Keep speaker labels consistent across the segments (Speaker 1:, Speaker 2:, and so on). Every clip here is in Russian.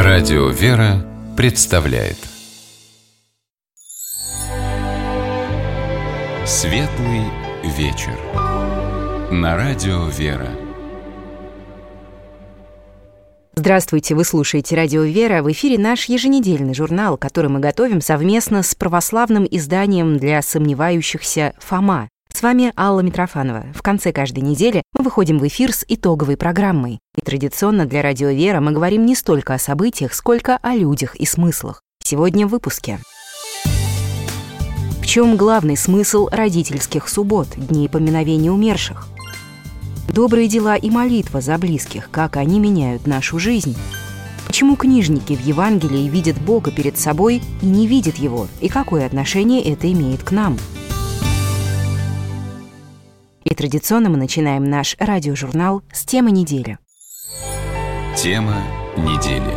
Speaker 1: Радио «Вера» представляет Светлый вечер на Радио «Вера».
Speaker 2: Здравствуйте, вы слушаете Радио «Вера». В эфире наш еженедельный журнал, который мы готовим совместно с православным изданием для сомневающихся «Фома». С вами Алла Митрофанова. В конце каждой недели мы выходим в эфир с итоговой программой. И традиционно для Радио «Вера» мы говорим не столько о событиях, сколько о людях и смыслах. Сегодня в выпуске. В чем главный смысл родительских суббот, дней поминовения умерших? Добрые дела и молитва за близких, как они меняют нашу жизнь? Почему книжники в Евангелии видят Бога перед собой и не видят Его? И какое отношение это имеет к нам? И традиционно мы начинаем наш радиожурнал с темы недели.
Speaker 1: Тема недели.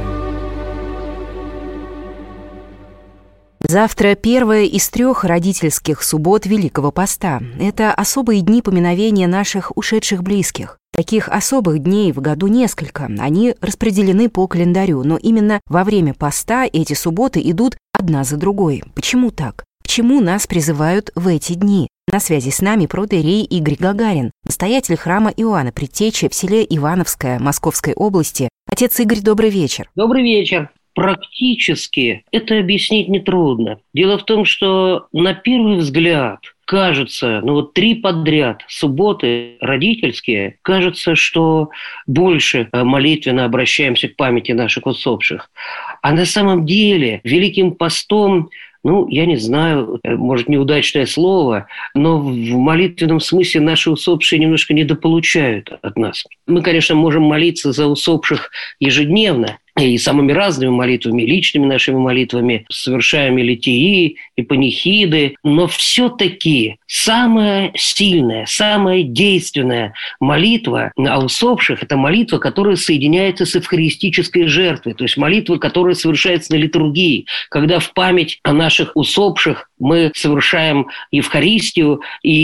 Speaker 2: Завтра первая из 3 родительских суббот Великого Поста. Это особые дни поминовения наших ушедших близких. Таких особых дней в году несколько. Они распределены по календарю, но именно во время поста эти субботы идут одна за другой. Почему так? К чему нас призывают в эти дни? На связи с нами протоиерей Игорь Гагарин, настоятель храма Иоанна Предтечи в селе Ивановское Московской области. Отец Игорь, добрый вечер.
Speaker 3: Добрый вечер. Практически это объяснить нетрудно. Дело в том, что на первый взгляд кажется, 3 подряд субботы родительские, кажется, что больше молитвенно обращаемся к памяти наших усопших. А на самом деле Великим постом, я не знаю, может, неудачное слово, но в молитвенном смысле наши усопшие немножко недополучают от нас. Мы, конечно, можем молиться за усопших ежедневно, и самыми разными молитвами, личными нашими молитвами, совершаем и литии, и панихиды, но все-таки самая сильная, самая действенная молитва о усопших – это молитва, которая соединяется с эвхаристической жертвой, то есть молитва, которая совершается на литургии, когда в память о наших усопших мы совершаем Евхаристию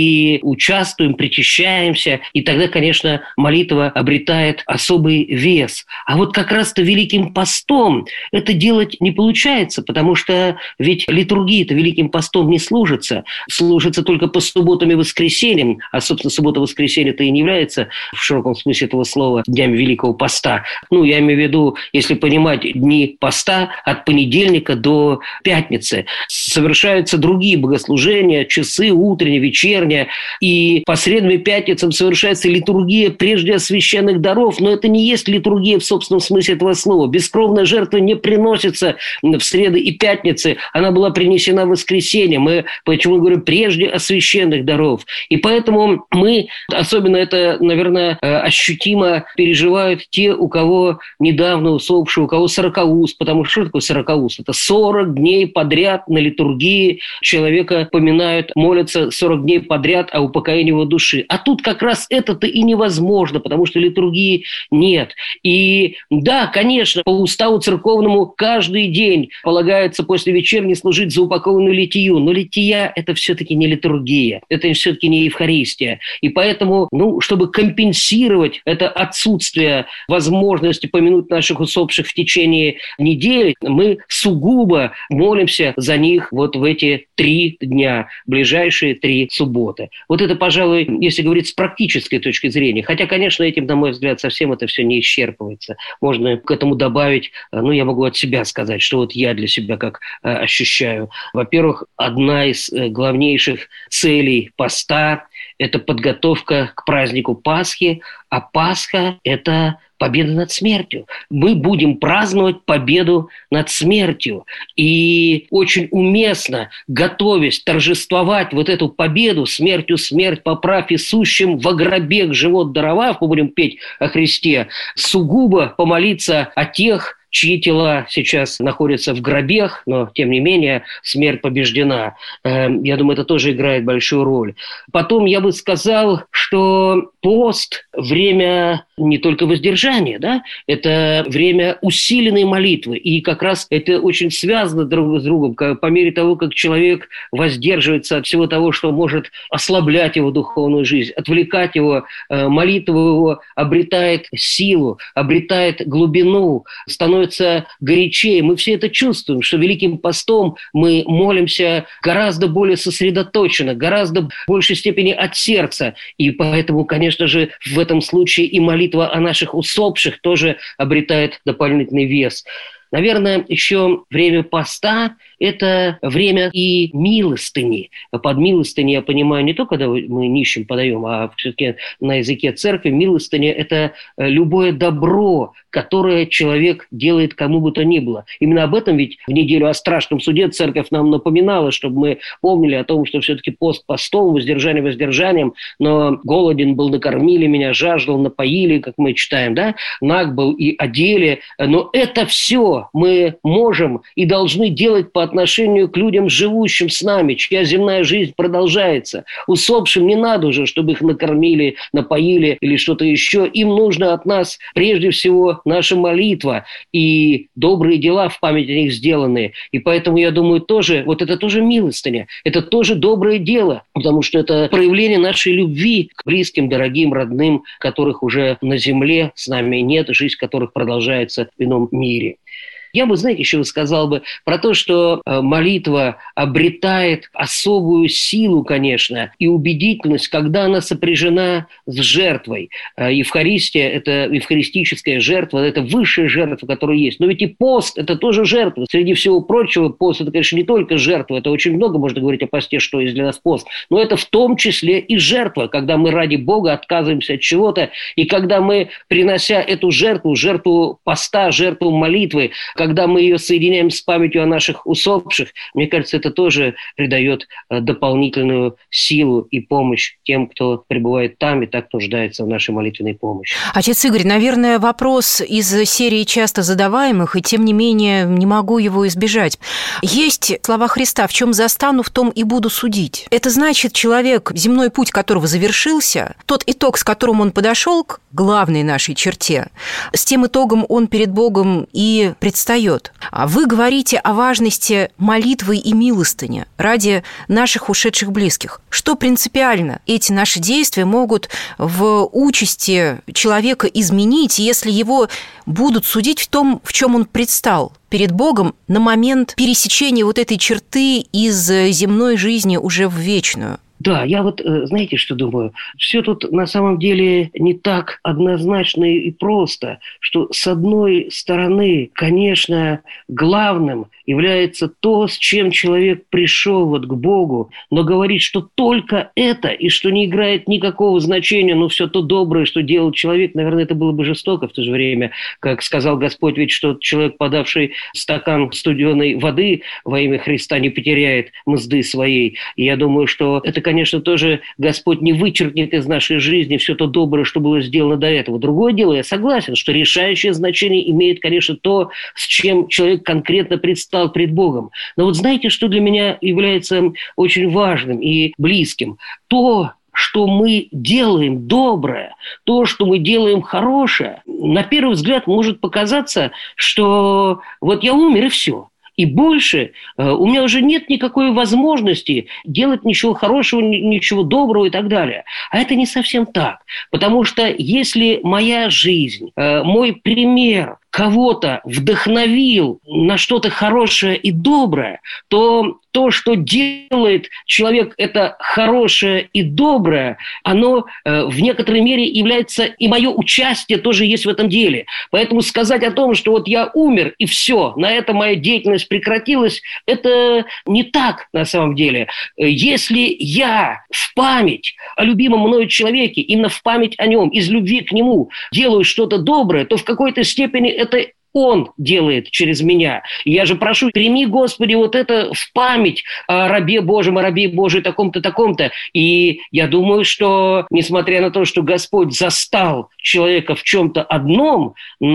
Speaker 3: и участвуем, причащаемся, и тогда, конечно, молитва обретает особый вес. А вот как раз-то Великим постом это делать не получается, потому что ведь литургия-то Великим постом не служится только по субботам и воскресеньям, а, собственно, суббота-воскресенье-то и не является в широком смысле этого слова днями Великого поста. Я имею в виду, если понимать дни поста, от понедельника до пятницы совершаются другие богослужения, часы, утреннее, вечернее, и по средам и пятницам совершается литургия прежде освященных даров, но это не есть литургия в собственном смысле этого слова. Бескровная жертва не приносится в среды и пятницы, она была принесена в воскресенье. Мы, почему говорю, прежде освященных даров. И поэтому мы, особенно это, наверное, ощутимо переживают те, у кого недавно усопшие, у кого сорокауст, потому что такое сорокауст? Это 40 дней подряд на литургии человека поминают, молятся 40 дней подряд о упокоении его души. А тут как раз это-то и невозможно, потому что литургии нет. И да, конечно, по уставу церковному каждый день полагается после вечерней служить за упокоенную литию, но лития – это все-таки не литургия, это все-таки не Евхаристия. И поэтому, чтобы компенсировать это отсутствие возможности помянуть наших усопших в течение недели, мы сугубо молимся за них вот в эти 3 дня, ближайшие 3 субботы. Вот это, пожалуй, если говорить с практической точки зрения, хотя, конечно, этим, на мой взгляд, совсем это все не исчерпывается. Можно к этому добавить, я могу от себя сказать, что вот я для себя как ощущаю. Во-первых, одна из главнейших целей поста – это подготовка к празднику Пасхи, а Пасха – это победа над смертью. Мы будем праздновать победу над смертью. И очень уместно, готовясь торжествовать вот эту победу, смертью смерть поправь и сущим во гробе живот даровав, мы будем петь о Христе, сугубо помолиться о тех, чьи тела сейчас находятся в гробах, но, тем не менее, смерть побеждена. Я думаю, это тоже играет большую роль. Потом я бы сказал, что пост – время не только воздержания, да, это время усиленной молитвы. И как раз это очень связано друг с другом. По мере того, как человек воздерживается от всего того, что может ослаблять его духовную жизнь, отвлекать его, молитва его обретает силу, обретает глубину, становится горячее. Мы все это чувствуем, что Великим постом мы молимся гораздо более сосредоточенно, гораздо в большей степени от сердца. И поэтому, конечно же, в этом случае и молитва о наших усопших тоже обретает дополнительный вес. Наверное, еще время поста – это время и милостыни. Под милостыней я понимаю не то, когда мы нищим подаем, а все-таки на языке церкви милостыня – это любое добро, которое человек делает кому бы то ни было. Именно об этом ведь в неделю о страшном суде церковь нам напоминала, чтобы мы помнили о том, что все-таки пост постом, воздержание воздержанием, но голоден был, накормили меня, жаждал, напоили, как мы читаем, да, наг был и одели. Но это все мы можем и должны делать по отношению к людям, живущим с нами, чья земная жизнь продолжается. Усопшим не надо уже, чтобы их накормили, напоили или что-то еще. Им нужно от нас прежде всего наша молитва и добрые дела в память о них сделанные. И поэтому, я думаю, тоже, вот это тоже милостыня, это тоже доброе дело, потому что это проявление нашей любви к близким, дорогим, родным, которых уже на земле с нами нет, жизнь которых продолжается в ином мире. Я бы, знаете, еще сказал бы про то, что молитва обретает особую силу, конечно, и убедительность, когда она сопряжена с жертвой. Евхаристия – это евхаристическая жертва, это высшая жертва, которая есть. Но ведь и пост – это тоже жертва. Среди всего прочего, пост – это, конечно, не только жертва, это очень много можно говорить о посте, что есть для нас пост, но это в том числе и жертва, когда мы ради Бога отказываемся от чего-то, и когда мы, принося эту жертву, жертву поста, жертву молитвы, когда мы ее соединяем с памятью о наших усопших, мне кажется, это тоже придает дополнительную силу и помощь тем, кто пребывает там и так нуждается в нашей молитвенной помощи.
Speaker 2: Отец Игорь, наверное, вопрос из серии часто задаваемых, и тем не менее не могу его избежать. Есть слова Христа: «В чем застану, в том и буду судить». Это значит, человек, земной путь которого завершился, тот итог, с которым он подошел к главной нашей черте, с тем итогом он перед Богом и предстает. А вы говорите о важности молитвы и милостыни ради наших ушедших близких. Что принципиально эти наши действия могут в участи человека изменить, если его будут судить в том, в чем он предстал перед Богом на момент пересечения вот этой черты из земной жизни уже в вечную?
Speaker 3: Да, я вот, знаете, что думаю? Все тут на самом деле не так однозначно и просто, что с одной стороны, конечно, главным является то, с чем человек пришел вот к Богу, но говорит, что только это, и что не играет никакого значения, но все то доброе, что делал человек, наверное, это было бы жестоко в то же время, как сказал Господь, ведь что человек, подавший стакан студеной воды во имя Христа, не потеряет мзды своей. И я думаю, что это, конечно, тоже Господь не вычеркнет из нашей жизни все то доброе, что было сделано до этого. Другое дело, я согласен, что решающее значение имеет, конечно, то, с чем человек конкретно предстал пред Богом. Но вот знаете, что для меня является очень важным и близким? То, что мы делаем доброе, то, что мы делаем хорошее, на первый взгляд может показаться, что вот я умер и все. И больше у меня уже нет никакой возможности делать ничего хорошего, ничего доброго и так далее. А это не совсем так. Потому что если моя жизнь, мой пример кого-то вдохновил на что-то хорошее и доброе, то то, что делает человек это хорошее и доброе, оно в некоторой мере является, и мое участие тоже есть в этом деле. Поэтому сказать о том, что вот я умер и все, на этом моя деятельность прекратилась, это не так на самом деле. Если я в память о любимом мною человеке, именно в память о нем, из любви к нему делаю что-то доброе, то в какой-то степени это Он делает через меня. Я же прошу, прими, Господи, вот это в память о рабе Божьем, о рабе Божьем, таком-то, таком-то. И я думаю, что, несмотря на то, что Господь застал человека в чем-то одном,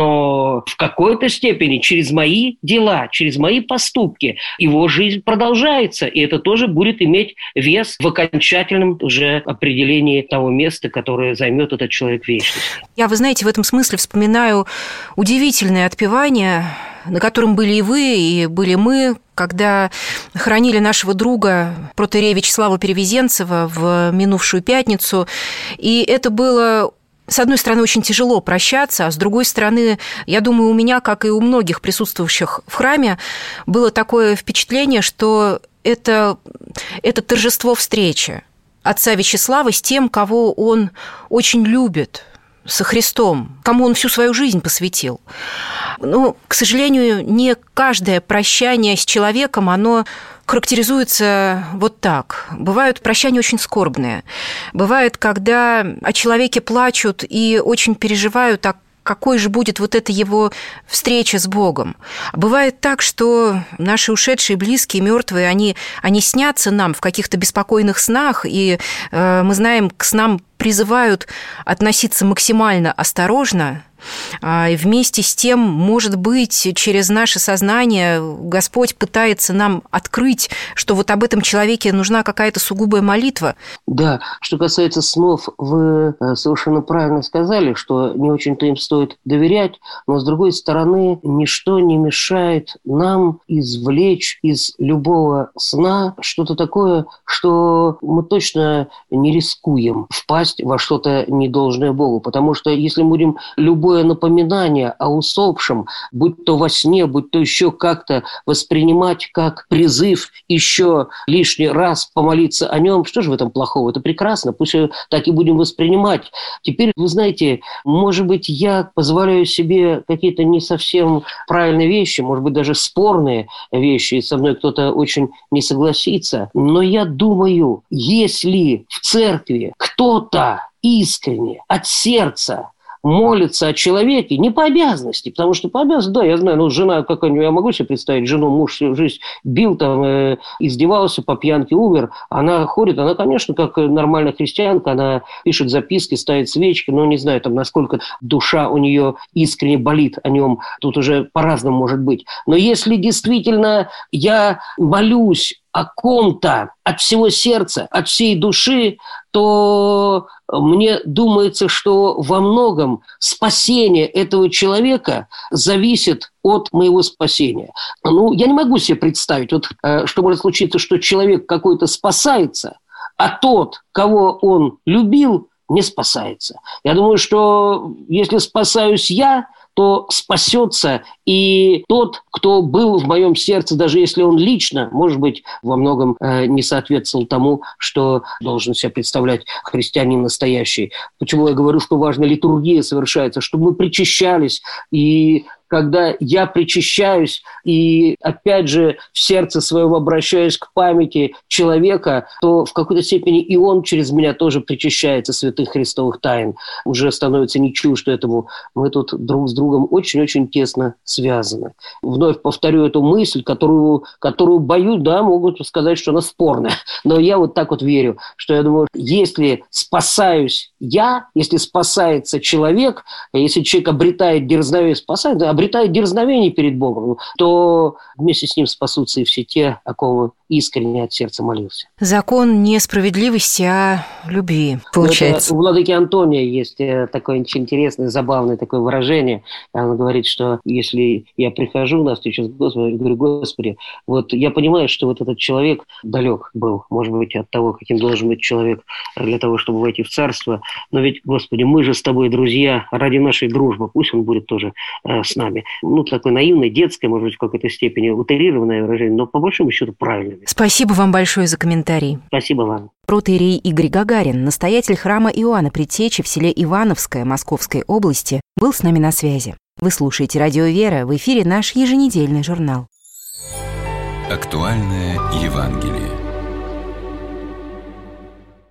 Speaker 3: но в какой-то степени через мои дела, через мои поступки его жизнь продолжается. И это тоже будет иметь вес в окончательном уже определении того места, которое займет этот человек в вечности.
Speaker 2: Я, вы знаете, в этом смысле вспоминаю удивительное отпевание, на котором были и вы, и были мы, когда хоронили нашего друга протоиерея Вячеслава Перевезенцева в минувшую пятницу. И это было, с одной стороны, очень тяжело прощаться, а с другой стороны, я думаю, у меня, как и у многих присутствующих в храме, было такое впечатление, что это торжество встречи отца Вячеслава с тем, кого он очень любит, со Христом, кому он всю свою жизнь посвятил. Но, к сожалению, не каждое прощание с человеком, оно характеризуется вот так. Бывают прощания очень скорбные. Бывает, когда о человеке плачут и очень переживают, какой же будет вот эта его встреча с Богом. Бывает так, что наши ушедшие близкие, мертвые, они снятся нам в каких-то беспокойных снах, и мы знаем, к снам призывают относиться максимально осторожно, и вместе с тем, может быть, через наше сознание Господь пытается нам открыть, что вот об этом человеке нужна какая-то сугубая молитва.
Speaker 3: Да, что касается снов, вы совершенно правильно сказали, что не очень-то им стоит доверять, но, с другой стороны, ничто не мешает нам извлечь из любого сна что-то такое, что мы точно не рискуем впасть во что-то недолжное Богу, потому что если мы будем любое напоминание о усопшем, будь то во сне, будь то еще как-то воспринимать как призыв еще лишний раз помолиться о нем, что же в этом плохого? Это прекрасно, пусть так и будем воспринимать. Теперь, вы знаете, может быть, я позволяю себе какие-то не совсем правильные вещи, может быть, даже спорные вещи, и со мной кто-то очень не согласится, но я думаю, если в церкви кто-то искренне, от сердца молится о человеке, не по обязанности, потому что по обязанности, да, я знаю, жена какая-нибудь, я могу себе представить, жену муж всю жизнь бил, издевался, по пьянке умер, она ходит, она, конечно, как нормальная христианка, она пишет записки, ставит свечки, но не знаю, насколько душа у нее искренне болит о нем, тут уже по-разному может быть. Но если действительно я молюсь о ком-то от всего сердца, от всей души, то мне думается, что во многом спасение этого человека зависит от моего спасения. Я не могу себе представить, что может случиться, что человек какой-то спасается, а тот, кого он любил, не спасается. Я думаю, что если спасаюсь я, то спасется и тот, кто был в моем сердце, даже если он лично, может быть, во многом не соответствовал тому, что должен себя представлять христианин настоящий. Почему я говорю, что важна литургия совершается, чтобы мы причащались, и когда я причащаюсь и, опять же, в сердце своем обращаюсь к памяти человека, то в какой-то степени и он через меня тоже причащается святых христовых тайн. Уже становится не чуждо этому. Мы тут друг с другом очень-очень тесно связаны. Вновь повторю эту мысль, которую боюсь, да, могут сказать, что она спорная. Но я вот так вот верю, что я думаю, если спасаюсь я, если спасается человек, если человек обретает дерзновение, обретает дерзновение перед Богом, то вместе с ним спасутся и все те, о ком искренне от сердца молился.
Speaker 2: Закон не справедливости, а любви, получается.
Speaker 3: У владыки Антония есть такое очень интересное, забавное такое выражение. Он говорит, что если я прихожу на встречу с Господом, я говорю: Господи, вот я понимаю, что вот этот человек далек был, может быть, от того, каким должен быть человек для того, чтобы войти в царство. Но ведь, Господи, мы же с тобой друзья, ради нашей дружбы, пусть он будет тоже с нами. Такое наивное, детское, может быть, в какой-то степени утрированное выражение, но по большому счету правильное.
Speaker 2: Спасибо вам большое за комментарий.
Speaker 3: Спасибо вам.
Speaker 2: Протоиерей Игорь Гагарин, настоятель храма Иоанна Предтечи в селе Ивановское Московской области, был с нами на связи. Вы слушаете «Радио Вера», в эфире наш еженедельный журнал.
Speaker 1: Актуальное Евангелие.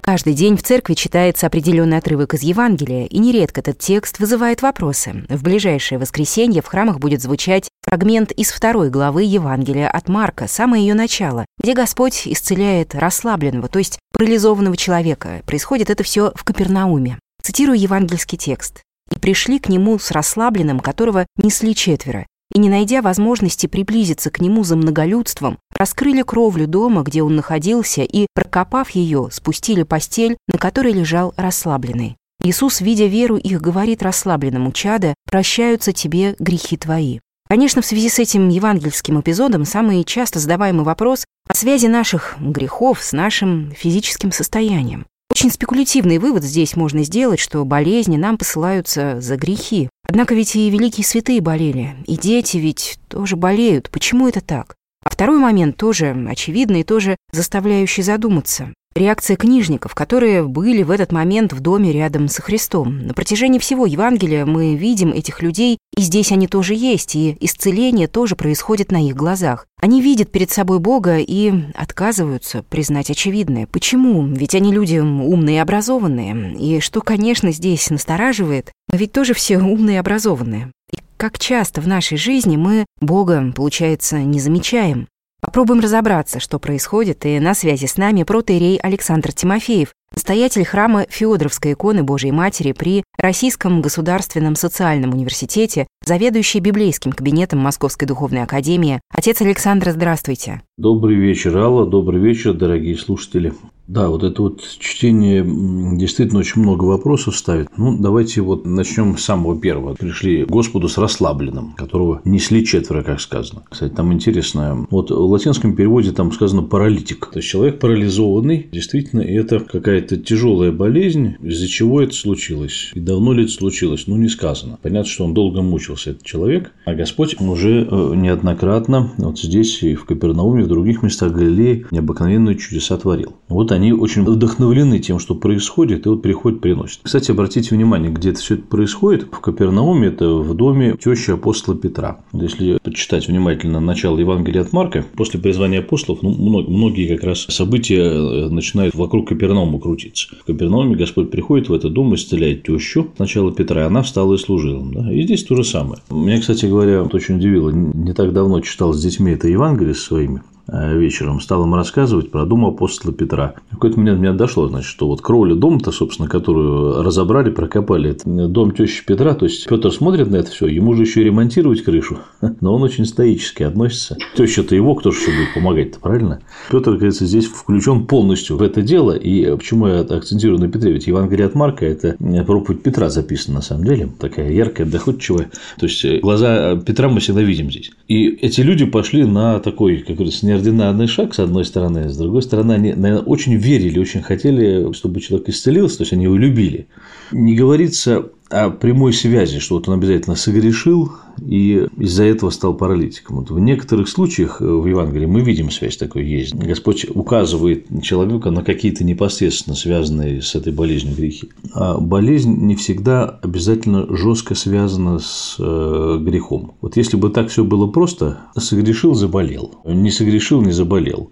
Speaker 2: Каждый день в церкви читается определенный отрывок из Евангелия, и нередко этот текст вызывает вопросы. В ближайшее воскресенье в храмах будет звучать фрагмент из 2 главы Евангелия от Марка, самое ее начало, где Господь исцеляет расслабленного, то есть парализованного человека. Происходит это все в Капернауме. Цитирую евангельский текст. «И пришли к нему с расслабленным, которого несли 4, и, не найдя возможности приблизиться к нему за многолюдством, раскрыли кровлю дома, где он находился, и, прокопав ее, спустили постель, на которой лежал расслабленный. Иисус, видя веру их, говорит расслабленному: чадо, прощаются тебе грехи твои». Конечно, в связи с этим евангельским эпизодом самый часто задаваемый вопрос о связи наших грехов с нашим физическим состоянием. Очень спекулятивный вывод здесь можно сделать, что болезни нам посылаются за грехи. Однако ведь и великие святые болели, и дети ведь тоже болеют. Почему это так? А второй момент тоже очевидный и тоже заставляющий задуматься. Реакция книжников, которые были в этот момент в доме рядом со Христом. На протяжении всего Евангелия мы видим этих людей, и здесь они тоже есть, и исцеление тоже происходит на их глазах. Они видят перед собой Бога и отказываются признать очевидное. Почему? Ведь они люди умные и образованные. И что, конечно, здесь настораживает, мы ведь тоже все умные и образованные. И как часто в нашей жизни мы Бога, получается, не замечаем. Попробуем разобраться, что происходит, и на связи с нами протоиерей Александр Тимофеев, настоятель храма Феодоровской иконы Божией Матери при Российском государственном социальном университете, заведующий библейским кабинетом Московской духовной академии. Отец Александр, здравствуйте.
Speaker 4: Добрый вечер, Алла, добрый вечер, дорогие слушатели. Да, вот это вот чтение действительно очень много вопросов ставит. Давайте вот начнем с самого первого. Пришли к Господу с расслабленным, которого несли 4, как сказано. Кстати, там интересно. Вот в латинском переводе там сказано паралитик. То есть человек парализованный. Действительно, это какая-то тяжелая болезнь, из-за чего это случилось. И давно ли это случилось? Не сказано. Понятно, что он долго мучился, этот человек. А Господь уже неоднократно вот здесь и в Капернауме, и в других местах Галилеи необыкновенные чудеса творил. Вот они очень вдохновлены тем, что происходит, и вот приходят, приносят. Кстати, обратите внимание, где это все это происходит. В Капернауме, это в доме тещи апостола Петра. Если почитать внимательно начало Евангелия от Марка, после призвания апостолов, многие как раз события начинают вокруг Капернаума крутиться. В Капернауме Господь приходит в этот дом, исцеляет тещу сначала Петра, и она встала и служила. Да? И здесь то же самое. Меня, кстати говоря, очень удивило. Не так давно читал с детьми это Евангелие со своими. Вечером стал им рассказывать про дом апостола Петра. В какой-то момент меня дошло, что вот кровля дома-то, собственно, которую разобрали, прокопали, это дом тещи Петра. То есть Петр смотрит на это все, ему же еще и ремонтировать крышу, но он очень стоически относится. Теща-то его, кто же еще будет помогать-то, правильно? Петр, кажется, здесь включен полностью в это дело. И почему я акцентирую на Петре? Ведь Евангелие от Марка – это проповедь Петра записана на самом деле, такая яркая, доходчивая. То есть глаза Петра мы всегда видим здесь. И эти люди пошли на такой, как говорится, неординарный шаг, с одной стороны, с другой стороны, они, наверное, очень верили, очень хотели, чтобы человек исцелился, то есть они его любили. Не говорится о прямой связи, что вот он обязательно согрешил и из-за этого стал паралитиком. Вот в некоторых случаях в Евангелии мы видим связь такой есть. Господь указывает человека на какие-то непосредственно связанные с этой болезнью грехи. А болезнь не всегда обязательно жестко связана с грехом. Вот если бы так все было просто, согрешил – заболел, не согрешил – не заболел.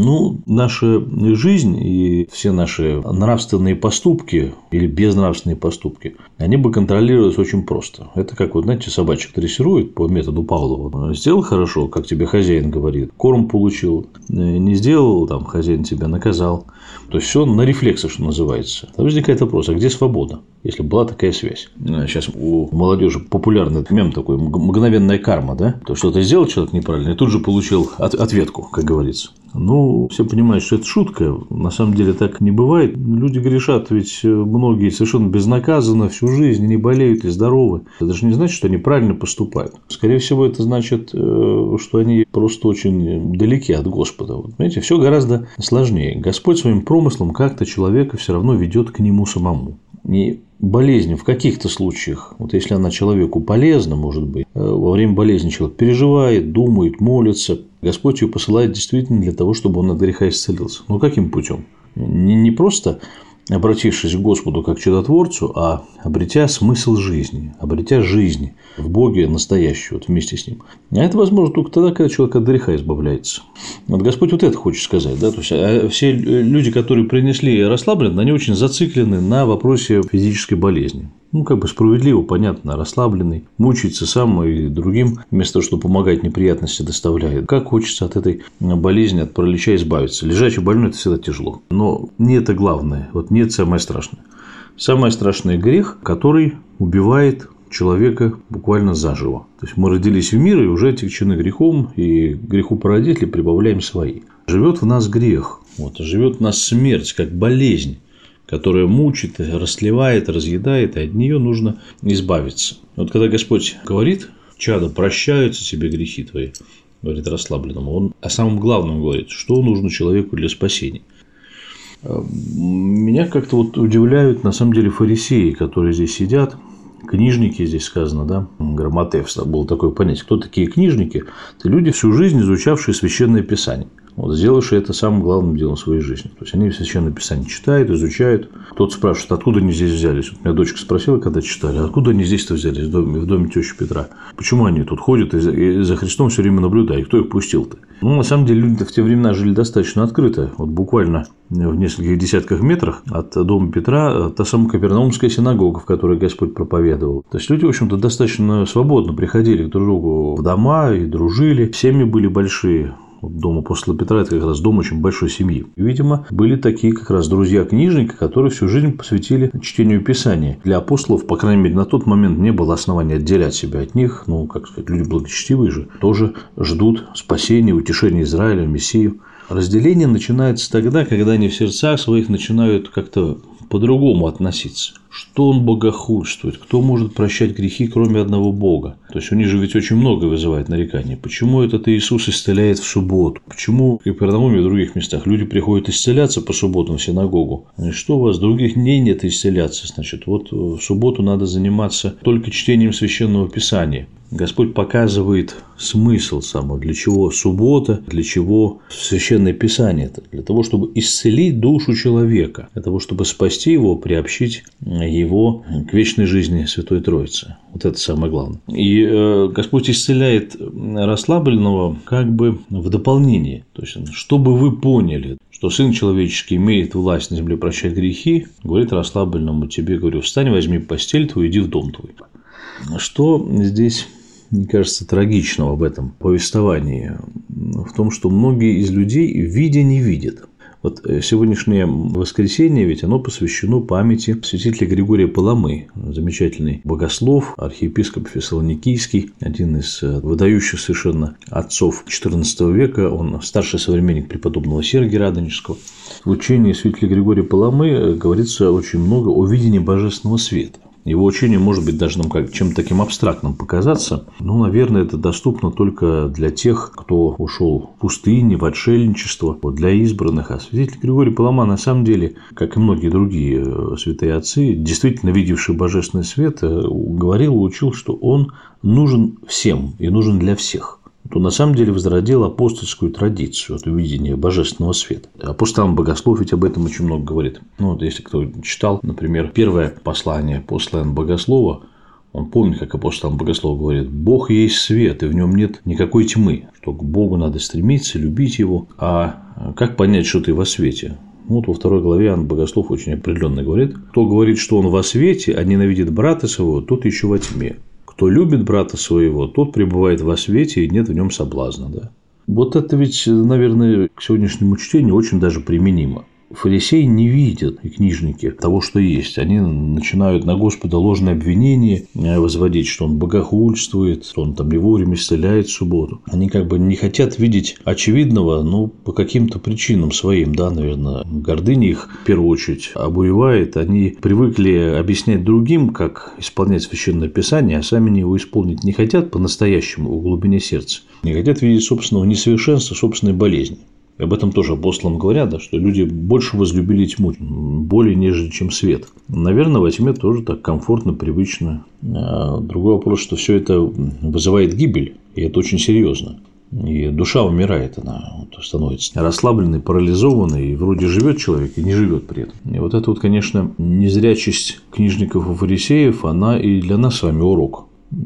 Speaker 4: Наша жизнь и все наши нравственные поступки или безнравственные поступки, они бы контролировались очень просто. Это как, собачек дрессируют по методу Павлова. Сделал хорошо, как тебе хозяин говорит, корм получил, не сделал, хозяин тебя наказал. То есть все на рефлексах, что называется. Тогда возникает вопрос, а где свобода, если была такая связь? Сейчас у молодежи популярный мем такой, мгновенная карма, да? То что-то сделал человек неправильно и тут же получил ответку, как говорится. Все понимают, что это шутка. На самом деле так не бывает. Люди грешат, ведь многие совершенно безнаказанно всю жизнь не болеют и здоровы. Это же не значит, что они правильно поступают. Скорее всего, это значит, что они просто очень далеки от Господа. Понимаете, все гораздо сложнее. Господь своим промыслом как-то человека все равно ведет к нему самому. И болезнь в каких-то случаях, если она человеку полезна, может быть, во время болезни человек переживает, думает, молится, Господь ее посылает действительно для того, чтобы он от греха исцелился. Каким путем? Не просто обратившись к Господу как чудотворцу, а обретя смысл жизни, обретя жизнь в Боге настоящую, вот вместе с Ним. А это возможно только тогда, когда человек от греха избавляется. Вот Господь вот это хочет сказать. Да? То есть, все люди, которые принесли расслабленность, они очень зациклены на вопросе физической болезни. Как бы справедливо, понятно, расслабленный, мучается сам и другим, вместо того, чтобы помогать, неприятности доставляет. Как хочется от этой болезни, от паралича избавиться. Лежачий больной – это всегда тяжело. Но не это главное, вот не это самое страшное. Самое страшное – грех, который убивает человека буквально заживо. То есть, мы родились в мир и уже отягчены грехом, и греху породителей прибавляем свои. Живет в нас грех, живет в нас смерть, как болезнь, которая мучит, растлевает, разъедает, и от нее нужно избавиться. Вот когда Господь говорит: «Чадо, прощаются тебе грехи твои», говорит расслабленному, Он о самом главном говорит, что нужно человеку для спасения. Меня как-то удивляют, на самом деле, фарисеи, которые здесь сидят, книжники, здесь сказано, да, грамотев, было такое понятие. Кто такие книжники? Это люди, всю жизнь изучавшие Священное Писание. Сделавшие это самым главным делом своей жизни. То есть, они Священное Писание читают, изучают. Кто-то спрашивает, откуда они здесь взялись. Вот меня дочка спросила, когда читали, откуда они здесь-то взялись, в доме тещи Петра. Почему они тут ходят и за Христом все время наблюдают? Кто их пустил-то? На самом деле, люди в те времена жили достаточно открыто. Буквально в нескольких десятках метрах от дома Петра та самая Капернаумская синагога, в которой Господь проповедовал. То есть, люди, в общем-то, достаточно свободно приходили друг к другу в дома и дружили. Семьи были большие. Дом апостола Петра – это как раз дом очень большой семьи. И, видимо, были такие как раз друзья книжника, которые всю жизнь посвятили чтению Писания. Для апостолов, по крайней мере, на тот момент не было основания отделять себя от них. Люди благочестивые же тоже ждут спасения, утешения Израиля, Мессию. Разделение начинается тогда, когда они в сердцах своих начинают как-то по-другому относиться. Что он богохульствует? Кто может прощать грехи, кроме одного Бога? То есть, у них же ведь очень много вызывает нареканий. Почему этот Иисус исцеляет в субботу? Почему в Капернауме и в других местах люди приходят исцеляться по субботам в синагогу? Что у вас других дней нет исцеляться? Значит, в субботу надо заниматься только чтением Священного Писания. Господь показывает смысл самого, для чего суббота, для чего Священное Писание. Для того, чтобы исцелить душу человека, для того, чтобы спасти его, приобщить его к вечной жизни Святой Троицы. Вот это самое главное. И Господь исцеляет расслабленного как бы в дополнение. То есть, чтобы вы поняли, что Сын Человеческий имеет власть на земле прощать грехи, говорит расслабленному: тебе, говорю, встань, возьми постель твою, иди в дом твой. Что здесь, мне кажется, трагичного в этом повествовании? В том, что многие из людей, видя, не видят. Вот сегодняшнее воскресенье, ведь оно посвящено памяти святителя Григория Паламы, замечательный богослов, архиепископ Фессалоникийский, один из выдающих совершенно отцов XIV века, он старший современник преподобного Сергия Радонежского. В учении святителя Григория Паламы говорится очень много о видении божественного света. Его учение может быть даже нам как чем-то таким абстрактным показаться, но, наверное, это доступно только для тех, кто ушел в пустыне, в отшельничество, для избранных. А святитель Григорий Палама, на самом деле, как и многие другие святые отцы, действительно видевшие божественный свет, говорил, учил, что он нужен всем и нужен для всех. То на самом деле возродил апостольскую традицию от увидения божественного света. Апостол Богослов ведь об этом очень много говорит. Если кто читал, например, первое послание апостола Богослова, он помнит, как апостол Богослов говорит: «Бог есть свет, и в нем нет никакой тьмы, что к Богу надо стремиться, любить Его, а как понять, что ты во свете?» Во второй главе Иоанн Богослов очень определенно говорит: «Кто говорит, что он во свете, а ненавидит брата своего, тот еще во тьме. Кто любит брата своего, тот пребывает во свете, и нет в нем соблазна». Да? Вот это ведь, наверное, к сегодняшнему чтению очень даже применимо. Фарисеи не видят, и книжники, того, что есть. Они начинают на Господа ложные обвинения возводить, что он богохульствует, что он не вовремя исцеляет в субботу. Они как бы не хотят видеть очевидного, по каким-то причинам своим, да, наверное, гордыня их в первую очередь обуревает. Они привыкли объяснять другим, как исполнять Священное Писание, а сами его исполнить не хотят по-настоящему в глубине сердца. Не хотят видеть собственного несовершенства, собственной болезни. Об этом тоже апостолам говорят, что люди больше возлюбили тьму, более нежели чем свет. Наверное, во тьме тоже так комфортно, привычно. Другой вопрос, что все это вызывает гибель, и это очень серьезно. И душа умирает, она становится расслабленной, парализованной, и вроде живет человек, и не живет при этом. И вот это вот, конечно, незрячесть книжников и фарисеев, она и для нас с вами урок.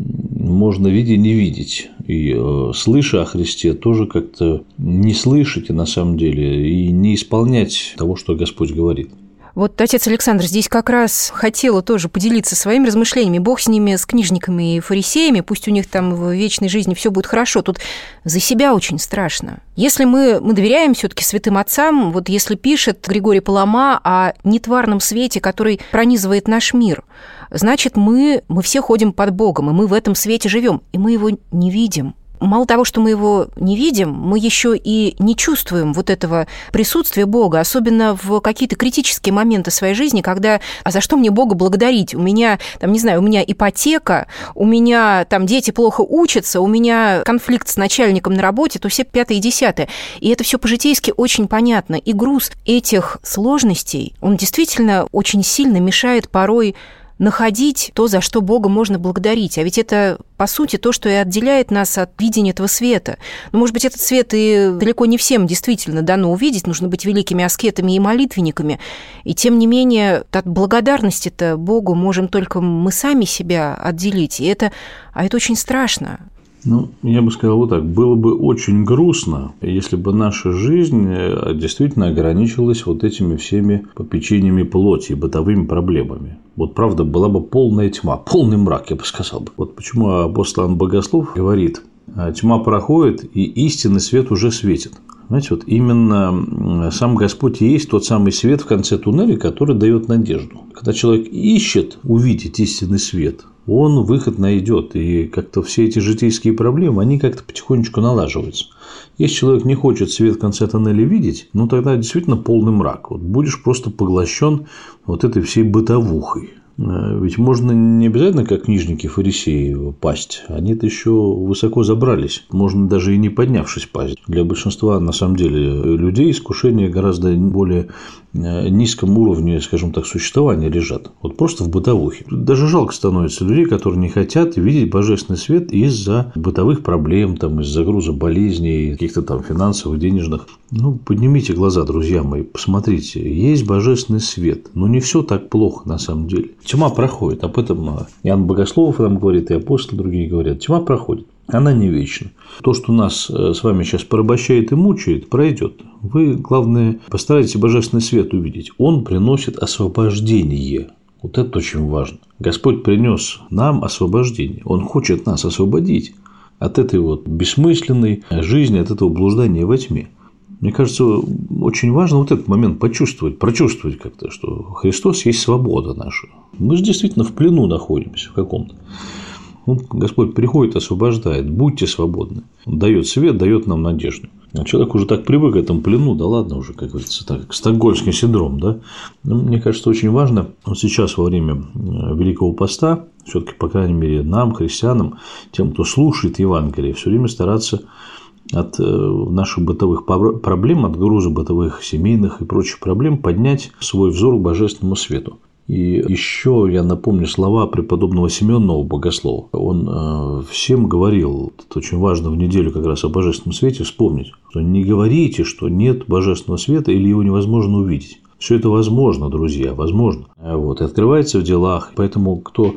Speaker 4: Можно видеть, не видеть. И слыша о Христе, тоже как-то не слышать, на самом деле, и не исполнять того, что Господь говорит.
Speaker 2: Вот отец Александр здесь как раз хотела тоже поделиться своими размышлениями. Бог с ними, с книжниками и фарисеями, пусть у них там в вечной жизни все будет хорошо. Тут за себя очень страшно. Если мы доверяем все-таки святым отцам, вот если пишет Григорий Палама о нетварном свете, который пронизывает наш мир, значит, мы все ходим под Богом, и мы в этом свете живем, и мы его не видим. Мало того, что мы его не видим, мы еще и не чувствуем вот этого присутствия Бога, особенно в какие-то критические моменты своей жизни, когда «а за что мне Бога благодарить? У меня, там, не знаю, у меня ипотека, у меня там дети плохо учатся, у меня конфликт с начальником на работе», то все 5-е и 10-е. И это все по-житейски очень понятно. И груз этих сложностей, он действительно очень сильно мешает порой находить то, за что Бога можно благодарить. А ведь это, по сути, то, что и отделяет нас от видения этого света. Но, может быть, этот свет и далеко не всем действительно дано увидеть. Нужно быть великими аскетами и молитвенниками. И, тем не менее, от благодарности-то Богу можем только мы сами себя отделить. И это очень страшно.
Speaker 4: Ну, я бы сказал вот так. Было бы очень грустно, если бы наша жизнь действительно ограничилась вот этими всеми попечениями плоти и бытовыми проблемами. Вот правда, была бы полная тьма, полный мрак, я бы сказал бы. Вот почему апостол Иоанн Богослов говорит: тьма проходит, и истинный свет уже светит. Знаете, вот именно сам Господь и есть тот самый свет в конце туннеля, который дает надежду. Когда человек ищет увидеть истинный свет, он выход найдет, и как-то все эти житейские проблемы, они как-то потихонечку налаживаются. Если человек не хочет свет в конце тоннеля видеть, ну тогда действительно полный мрак. Вот будешь просто поглощен вот этой всей бытовухой. Ведь можно не обязательно, как книжники фарисеи, пасть. Они-то еще высоко забрались. Можно даже и не поднявшись пасть. Для большинства, на самом деле, людей искушения гораздо более низком уровне, скажем так, существования лежат. Вот просто в бытовухе. Даже жалко становится людей, которые не хотят видеть божественный свет из-за бытовых проблем, там, из-за груза болезней, каких-то там финансовых, денежных. Ну, поднимите глаза, друзья мои, посмотрите. Есть божественный свет, но не все так плохо на самом деле. Тьма проходит. Об этом Иоанн Богослов нам говорит, и апостолы другие говорят. Тьма проходит. Она не вечна. То, что нас с вами сейчас порабощает и мучает, пройдет. Вы, главное, постарайтесь божественный свет увидеть. Он приносит освобождение. Вот это очень важно. Господь принес нам освобождение. Он хочет нас освободить от этой вот бессмысленной жизни, от этого блуждания во тьме. Мне кажется, очень важно вот этот момент почувствовать, прочувствовать как-то, что Христос есть свобода наша. Мы же действительно в плену находимся в каком-то. Вот Господь приходит, освобождает. Будьте свободны. Он дает свет, дает нам надежду. А человек уже так привык к этому плену, да ладно уже, как говорится, так, стокгольмский синдром, да. Но мне кажется, очень важно вот сейчас во время Великого Поста, все-таки, по крайней мере, нам, христианам, тем, кто слушает Евангелие, все время стараться от наших бытовых проблем, от груза бытовых, семейных и прочих проблем поднять свой взор к божественному свету. И еще я напомню слова преподобного Семенова Богослова. Он всем говорил, это очень важно в неделю как раз о божественном свете вспомнить, что не говорите, что нет божественного света или его невозможно увидеть. Все это возможно, друзья, возможно. Вот, и открывается в делах. Поэтому, кто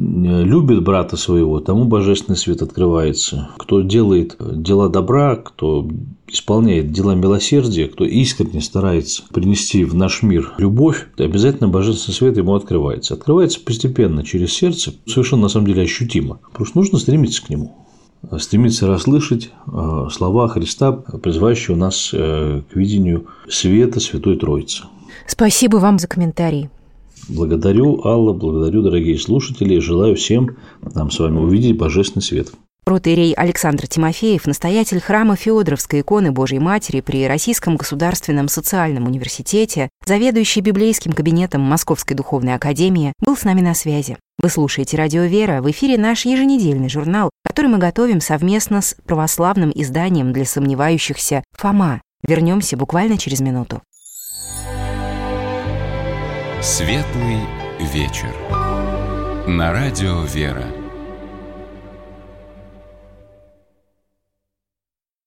Speaker 4: любит брата своего, тому божественный свет открывается. Кто делает дела добра, кто исполняет дела милосердия, кто искренне старается принести в наш мир любовь, то обязательно божественный свет ему открывается. Открывается постепенно через сердце, совершенно на самом деле ощутимо. Просто нужно стремиться к нему. Стремиться расслышать слова Христа, призывающего нас к видению света Святой Троицы.
Speaker 2: Спасибо вам за комментарий.
Speaker 4: Благодарю, Алла, благодарю, дорогие слушатели, и желаю всем нам с вами увидеть божественный свет.
Speaker 2: Протоиерей Александр Тимофеев, настоятель храма Феодоровской иконы Божией Матери при Российском государственном социальном университете, заведующий библейским кабинетом Московской духовной академии, был с нами на связи. Вы слушаете «Радио Вера», в эфире наш еженедельный журнал, который мы готовим совместно с православным изданием для сомневающихся «Фома». Вернемся буквально через минуту.
Speaker 1: Светлый вечер. На радио «Вера».